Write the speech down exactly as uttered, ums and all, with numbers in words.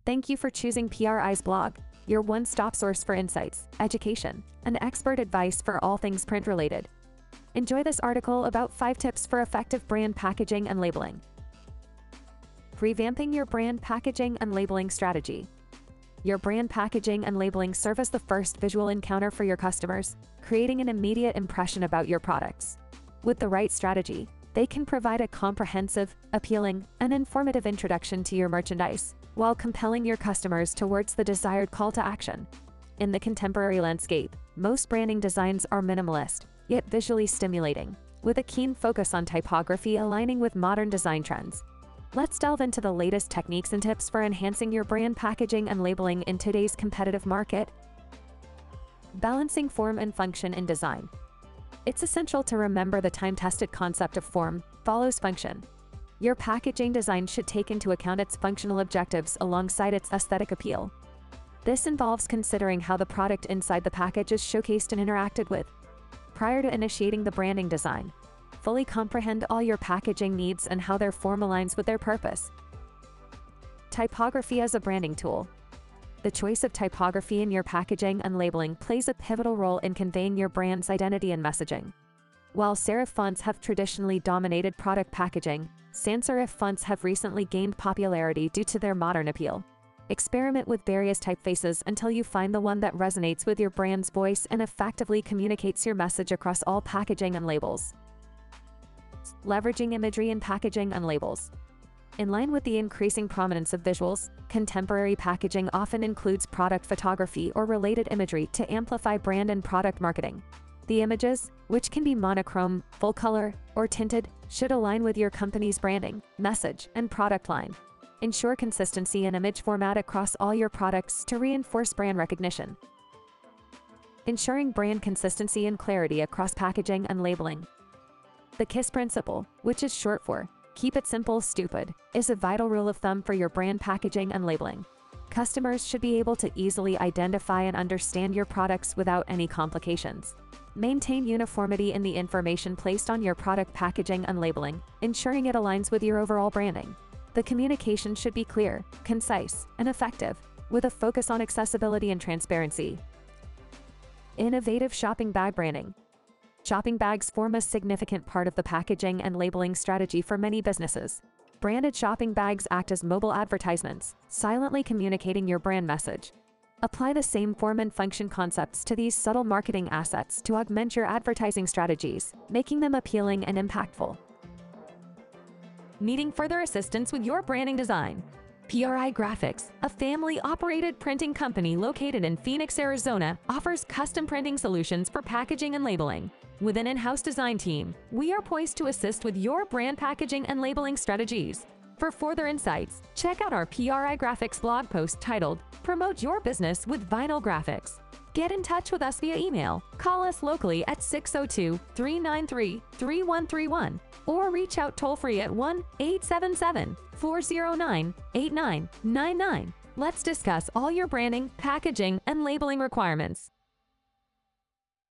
Thank you for choosing P R I's blog, your one-stop source for insights, education, and expert advice for all things print-related. Enjoy this article about five tips for effective brand packaging and labeling. Revamping your brand packaging and labeling strategy. Your brand packaging and labeling serve as the first visual encounter for your customers, creating an immediate impression about your products. With the right strategy, they can provide a comprehensive, appealing, and informative introduction to your merchandise, while compelling your customers towards the desired call to action. In the contemporary landscape, most branding designs are minimalist, yet visually stimulating, with a keen focus on typography aligning with modern design trends. Let's delve into the latest techniques and tips for enhancing your brand packaging and labeling in today's competitive market. Balancing form and function in design. It's essential to remember the time-tested concept of form follows function. Your packaging design should take into account its functional objectives alongside its aesthetic appeal. This involves considering how the product inside the package is showcased and interacted with. Prior to initiating the branding design, fully comprehend all your packaging needs and how their form aligns with their purpose. Typography as a branding tool. The choice of typography in your packaging and labeling plays a pivotal role in conveying your brand's identity and messaging. While serif fonts have traditionally dominated product packaging, sans serif fonts have recently gained popularity due to their modern appeal. Experiment with various typefaces until you find the one that resonates with your brand's voice and effectively communicates your message across all packaging and labels. Leveraging imagery in packaging and labels. In line with the increasing prominence of visuals, contemporary packaging often includes product photography or related imagery to amplify brand and product marketing. The images, which can be monochrome, full color, or tinted, should align with your company's branding, message, and product line. Ensure consistency in image format across all your products to reinforce brand recognition. Ensuring brand consistency and clarity across packaging and labeling. The KISS principle, which is short for Keep It Simple, Stupid, is a vital rule of thumb for your brand packaging and labeling. Customers should be able to easily identify and understand your products without any complications. Maintain uniformity in the information placed on your product packaging and labeling, ensuring it aligns with your overall branding. The communication should be clear, concise, and effective, with a focus on accessibility and transparency. Innovative shopping bag branding. Shopping bags form a significant part of the packaging and labeling strategy for many businesses. Branded shopping bags act as mobile advertisements, silently communicating your brand message. Apply the same form and function concepts to these subtle marketing assets to augment your advertising strategies, making them appealing and impactful. Needing further assistance with your branding design? P R I Graphics, a family-operated printing company located in Phoenix, Arizona, offers custom printing solutions for packaging and labeling. With an in-house design team, we are poised to assist with your brand packaging and labeling strategies. For further insights, check out our P R I Graphics blog post titled Promote Your Business with Vinyl Graphics. Get in touch with us via email, call us locally at six oh two, three nine three, three one three one, or reach out toll-free at one eight seven seven, four oh nine, eight nine nine nine. Let's discuss all your branding, packaging, and labeling requirements.